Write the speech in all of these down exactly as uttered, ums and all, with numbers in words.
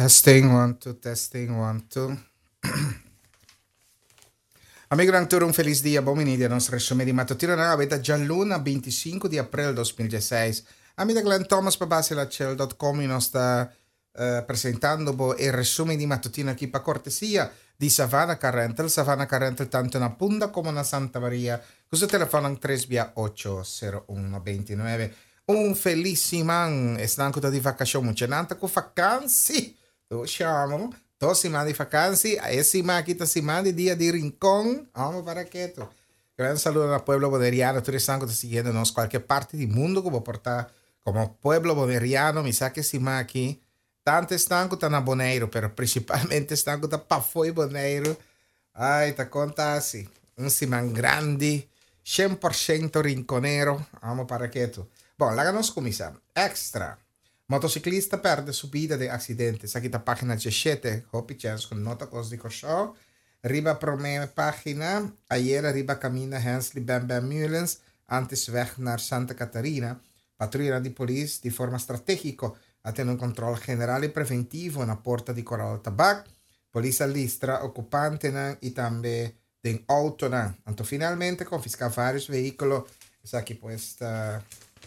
Testing, one, two, testing, one, two. Amigo Rantur, um feliz dia, bom dia, nosso resumo de matutino na aveta Gialluna, vinte e cinco de abril de dois mil e dezesseis. Amigo Glenn Thomas, para base la cel ponto com, e nós está uh, apresentando o resumo de matutino aqui para cortesia di Savannah Carrentel. Savannah Carrentel tanto na Punta como na Santa Maria. Questo telefono è tre via otto zero uno due nove. Un felicissimo, è stanco di vacazione, c'è nanta con vacanze. Lo siamo. Dos semanas de vacancy, essa semana aqui está semana de dia de rincón. Vamos para quieto. Gran saludo al pueblo boderiano. Tú eres santo, siguiendo nos cualquier parte del mundo como portar como pueblo boderiano. Me saque semana aquí. Tanto estanco está na Boneiro, pero principalmente estanco está para foi Boneiro. Ai, tá conta assim. Um semana grande, cem por cento rinconero. Vamos para quieto. Bom, lá nós começamos. Extra. Motociclista perde subida de accidente. Aqui está a página dezessete. Hopi chance con nota cos di show. Riba prome página. Ayer riba camina Hensley Bam Bam Mullens. Antes weg naar Santa Catarina. Patrulla di police di forma strategico. A tener un controllo generale preventivo na porta di Coral Tabac. Polizia listra occupante nan e tambe den auto nan. Anto finalmente confisca varios veicoli. Aqui pues esta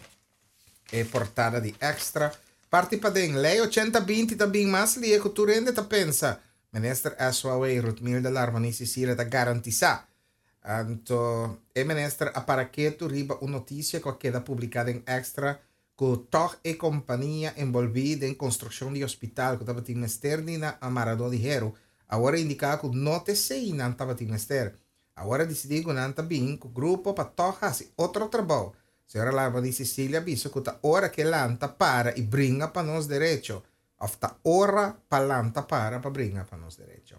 è portada di extra. Parti pa den, lei ottocentaventi também mas li ecco tu rende ta pensa. Minister Aswaway Rutmil de l'Armoni Sicilia ta garantisa. Anto, e minister aparaqueto riba una notizia che queda pubblicata in extra con toch e compagnia involvida in costruzione di ospedale che tava in esterni na Maradona di Hero. Ora indica che note sei non tava in esterni. Ora decidi che non tava in gruppo pa toch hasi otro trabalho. Senhora Larva di Sicilia aviso que ta hora que lanta para e brinca para nós direito. Of ta hora pa lanta para pa brinca para nós direito.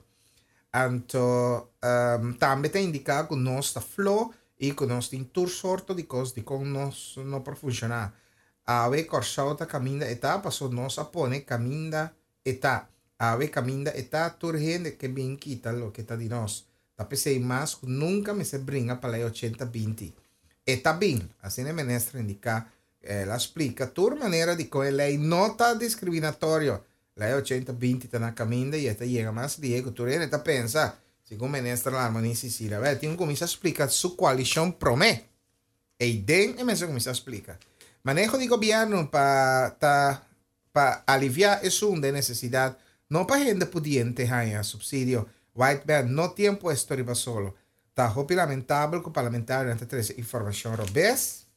Anto um, também tem indicar que nós ta flow e que nós tem tur sorto de coisas de como nós não por funcionar. Ave corsauta caminda etapa so nós apone caminda etapa. Ave caminda etapa tur gente que bem quita lo que ta di nós. Ta pensei mais que nunca me se brinca para lá ottanta venti. E tá bem, assim a ministra indica, ela explica toda maneira de que lei não está discriminatório. Lei ottanta venti está na caminho e esta chega mais Diego, tu rende tá pensa, segundo a ministra Larmani Sicilia, beh, tem comincia a explicar su coalição promé. E den, e mesmo comincia a explicar. Manejo de governo para pa aliviar isso de necessidade, não para gente pudiente ganhar subsídio. White Band não tem puesto riba solo. Está muito lamentável que o parlamentar não tenha informação robust.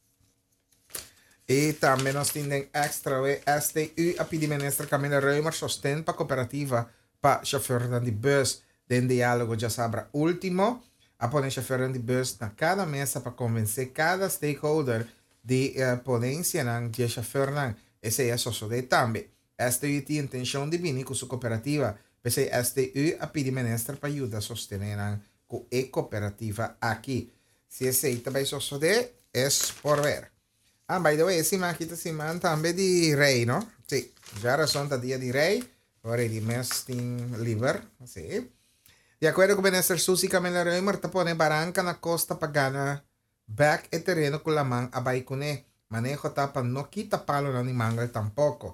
E também nós temos extra S T U a pedir ministra Camila Reumer sustenta para a cooperativa para chauffeur de bus. Den diálogo já sabra último. A poner chauffeur de bus na cada mesa para convencer cada stakeholder de uh, ponência de chauffeur. Esse é o de também. S T U tem intenção de vir com sua cooperativa. Pese S T U a pedir ministra para ajudar a sostener com a cooperativa aqui. Se esse também só de é por ver. Ah, by the way, esse aqui está semana também de rei, não? Sim, já era só dia de rei, agora de mês tem liver, sim. De acordo com o ministro Susi Camila Reumer, está pondo barranca na costa para ganhar back e terreno com a mão a baicune. Manejo tapa não quita palo na mangal tampouco.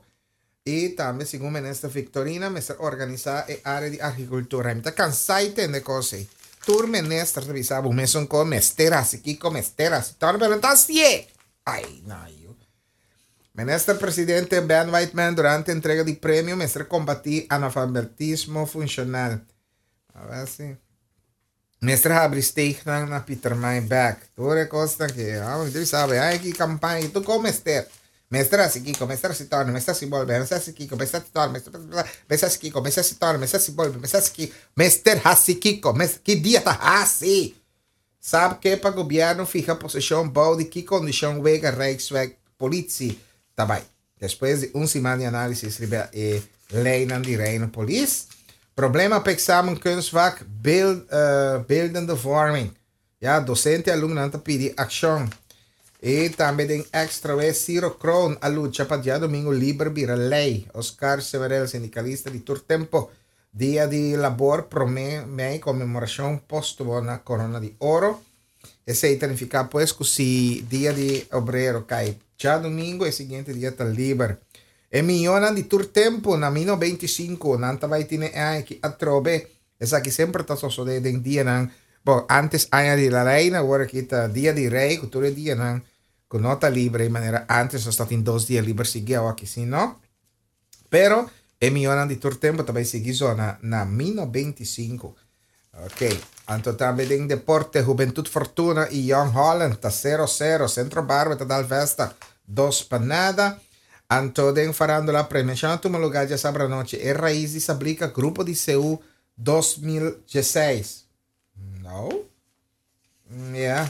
E também, segundo o ministro Victorina, me organizar a área de agricultura. Me está cansado de entender coisas. Tur minister revisava o mesmo com mesteras, aqui com mesteras. Então, pergunta assim. Ai, não, eu. Ministro presidente Ben Whiteman, durante a entrega de prêmio, mestre combatir analfabetismo funcional. A ver se. Mestre abre steignan na Peter Mayback. Tu recosta que, ah, tu sabe, ai, que campanha, tu como mestre. Mestre assim, Kiko, mestre se torna, mestre se volve, mestre assim, Kiko, mestre se torna, mestre assim, Kiko, mestre se torna, mestre se volve, mestre assim, Kiko, mestre assim, Kiko, que dia tá assim? Sabe que para o governo fica posição boa de que condição vega Rijksweg politie tá bem. Depois de uma semana de análise, escreve e lei na de Reino Police. Problema para examen kunstvak, beeld, uh, beeldende vorming. Ja, docente e aluno não pedir ação. E também tem extra vez Ciro Kroon a luta para dia domingo livre vira lei. Oscar Severel, sindicalista de todo tempo. Dia de labor promete comemoração póstuma na corona de ouro. Esse significa pues que se dia de obrero cai já domingo, o seguinte dia está livre. E millonan di tur tempo na mino veinticinco nanta vai tine ai ki atrobe. Esa ki sempre ta so de den dia nan. Bo, antes año di la reina, ahora kita dia di rei, cultura dia nan con nota libre, in maniera antes sono stati in dos dias liberi seguiamo aquí, si no. Pero e millonan di tur tempo também segui zona na mino veinticinco. Ok, anto também den deporte Juventud Fortuna e Young Holland ta zero a zero, Centro Barba ta dal Vesta dos panada. Anto den farandola premiação tu lugar já sabra noite e raiz de Sablica grupo de C U dois mil e dezesseis. No? Yeah.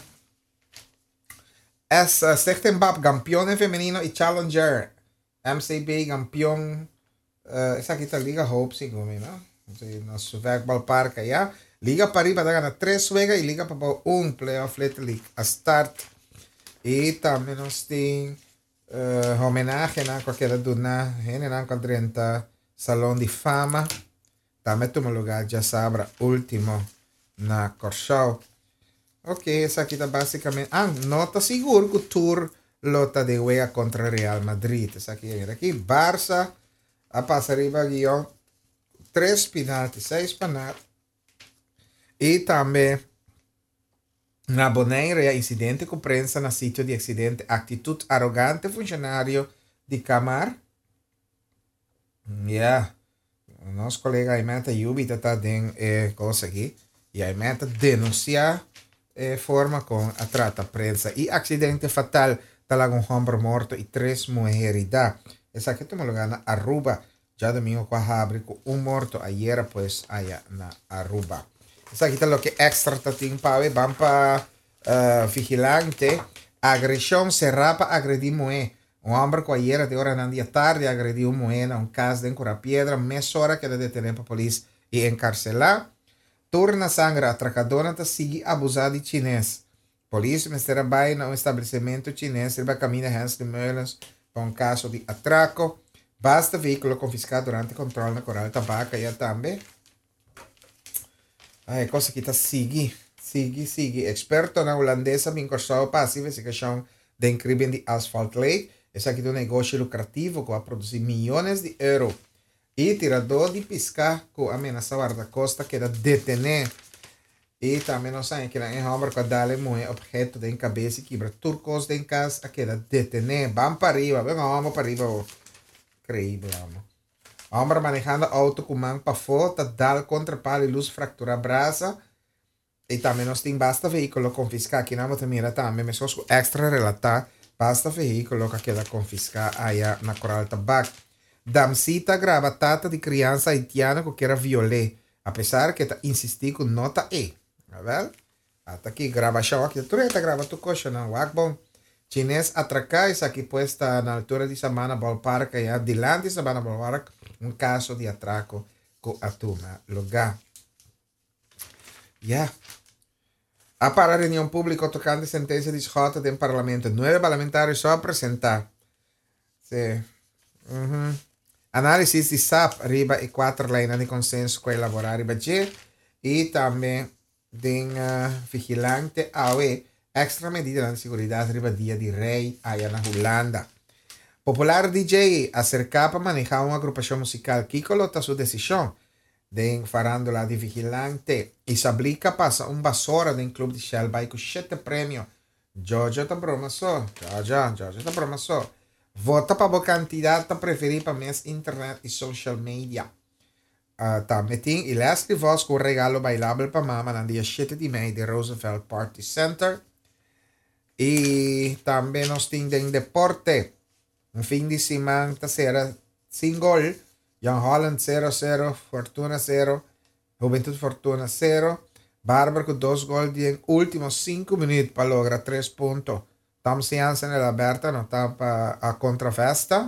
Es uh, Sechtenbab campeón femenino y challenger. M C B campeón. Uh, esa aqui tá Liga Hope, sim, como não? Nosso Werkballpark, ja. Liga Pariba da gana três juega e Liga para um playoff league a start. E também nós tem uh, homenagem na qualquer duna, general com trinta Salão de Fama. Também toma lugar já sabra último na Corshow. Ok, essa aqui tá basicamente. Ah, nota seguro que o tour lota de wea contra Real Madrid. Essa aqui, aqui, Barça, a passa arriba guião, três penaltis, seis penaltis. E também na Bonaire, incidente com prensa na sítio de acidente, atitude arrogante funcionário de Camar. Yeah. Nosso colega aí meta Yubi tá dando eh, coisa aqui. E aí meta denunciar eh, forma com a trata prensa. E acidente fatal, tá um homem morto e três mulheres. Essa aqui tem um lugar na Aruba. Já domingo com a abre com um morto. Ayer pues allá na Aruba. Essa aqui tá o que extra tá tem para vamos para uh, vigilante. Agressão será para agredir mulher. Um homem que ayer de hora na dia tarde agrediu uma mulher na um caso de Cura Piedra. Meia hora que ele deteve para a polícia e encarcelar. Turna sangra atracadora tá sigue abusado de chinês. Polícia mistério vai no estabelecimento chinês. Ele vai caminhar Hans de Meulens para um caso de atraco. Basta veículo confiscado durante controle na Coral Tabaca e também. Ai, coisa que tá sigue, sigue, sigue. Experto na holandesa vinculado para a investigação de crime de Asphalt Lake. Esse aqui é um negócio lucrativo que vai produzir milhões de euros. E tirador de pescar que ameaça guarda-costa que era detener. E também nós sabemos que é um homem que dá um objeto de cabeça e quebra turcos de casa que era detener. Vamos para arriba, vamos vamos para arriba. Incrível, amor. Homem manejando auto com mão para fora, dá contra palo e luz fractura brasa. E também nós temos basta veículo confiscar aqui na Motamira também, mas só extra relatar. Basta veículo que queda confiscar aí na Coral Tabac. Damcita grava tata de criança haitiana que quer violar, apesar que tá insistir com nota E. Tá vendo? Até aqui gravação aqui, tu está gravando tu coxa não, bom. Chinês atracar isso aqui puesta na altura de Sabana Ballpark, aí adiante de Sabana Ballpark, um caso de atraco com a turma lugar. Yeah. A para a reunião pública tocante sentença de Jota do Parlamento. Nove parlamentares só apresentar. Sim. Uhum. Análise de S A P, arriba e quatro linhas de consenso com elaborar riba G. E também de uh, vigilante A O E, extra medida de segurança riba dia de rei aí na Holanda. Popular D J acercar para manejar uma agrupação musical. Kiko lota sua decisão. Den farandola de vigilante e Sablica passa um basura den clube de Shell vai com sete prêmio. Jojo tá promoção, Jojo, Jojo tá promoção. Vota para o candidato preferido para mês internet e social media. Uh, também tem e Leslie Voss com regalo bailável para mama no dia sete de maio de Roosevelt Party Center. E também nós temos em deporte um fim de semana será single. Young Holland zero a zero, Fortuna zero, Juventud Fortuna zero, Bárbaro com dois gols em últimos cinco minutos para lograr três pontos. Tom Jansen na aberta, não está para a contrafesta.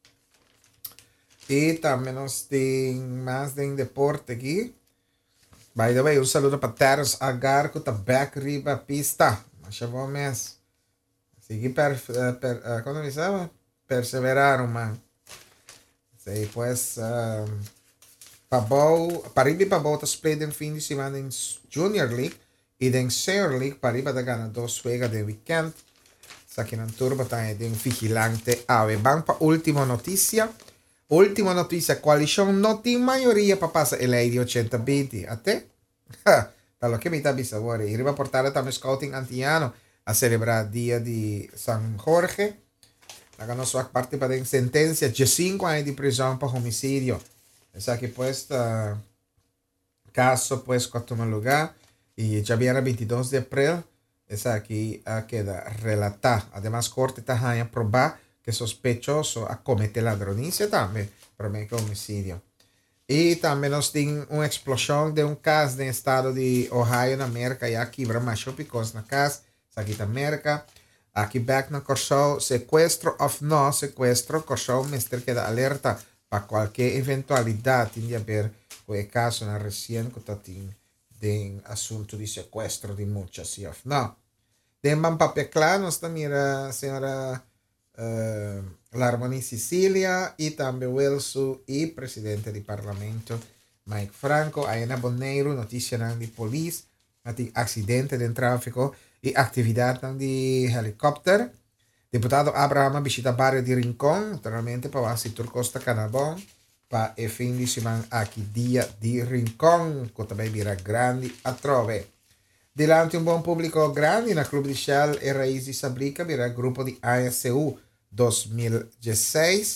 E também nós temos mais de deporte aqui. By the way, um saludo para Terence Agar, que está back riba pista. Mas já vou mesmo. Seguir per, per, uh, como me chama? Perseveraram, mano. E pues, uh, Pabou, Pariba e Pabou está split fim de semana em Junior League e em Senior League, Pariba está ganhando dois juegos de weekend. Aqui na turba está em vigilante. Ah, vamos para a última notícia. Ultima notizia, coalition non in maggioria per passare lei di ocentoventi. A te? Dallo che mi dà bisogno. Ieri va a portare da scouting antiano a celebrare il dia di San Jorge. La nostra parte per la sentenza di cinque anni di prigione per omicidio. Sa che questo uh, caso pues tomó lugar y ya viene el veintidós de abril. Esa aquí uh, queda relatada. Además, corte está probar que sospechoso a cometer ladronícia también, pero me que homicidio. Y también nos tiene una explosión de un caso en el estado de Ohio, en América, y aquí habrá más picos en la casa, aquí en América. Aquí back na corso sequestro of no sequestro, corso mister queda alerta para cualquier eventualidad de haber quel caso na recién cotatín de asunto de sequestro de muchas sí of no. De man papel claro nos mira señora uh, Larmoni Sicilia y también Wilson y presidente del Parlamento Mike Franco, Aena Bonneiro, noticia de polis, accidente de tráfico e attività di helicóptero. Deputato Abraham visita barrio di Rincón, naturalmente para ver si Turcosta Canabón, para il fin di semana aqui dia di Rincón, che também virà grandi a trove. Delante un buon pubblico grande, nel club di Shell e Raiz di Sabrica, virà il gruppo di A S U duemiladiciassei.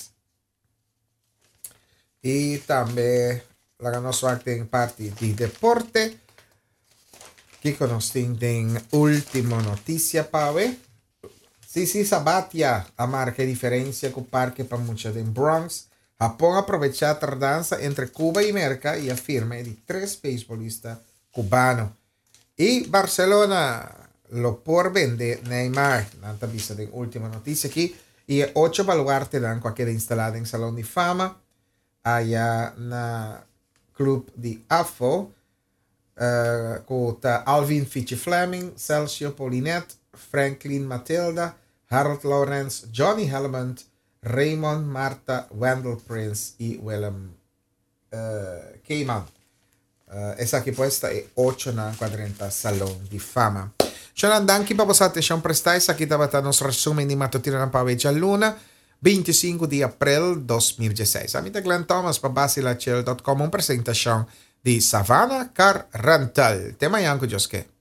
E também la nostra parte in parte di deporte. Che conosciamo ultima notizia, Pave. Sisi Sabatia a marca diferencia con parque para mucha de Bronx. Japón aprovecha la tardanza entre Cuba y América y afirma de tres beisbolistas cubanos. Y Barcelona lo por vende Neymar. Nanta vista de última noticia aquí. Y ocho baluartes dan queda instalada en Salón de Fama. Allá en el club de A F O. Uh, con Alvin Fitch Fleming, Celcio Polinet, Franklin Matilda, Harold Lawrence, Johnny Helmond, Raymond Marta, Wendell Prince y Willem uh, Cayman. Uh, esa che questa è ocho na quadrenta Salon di Fama. Ciao anche per vostra attenzione prestai, sa che davate il nostro resume di mattutino na Pave Gialluna, venticinque di aprile duemiladiciassei. Amita Glenn Thomas per basilachel punto com, un presentazione di Savannah Car Rental. Tema Janko Joske.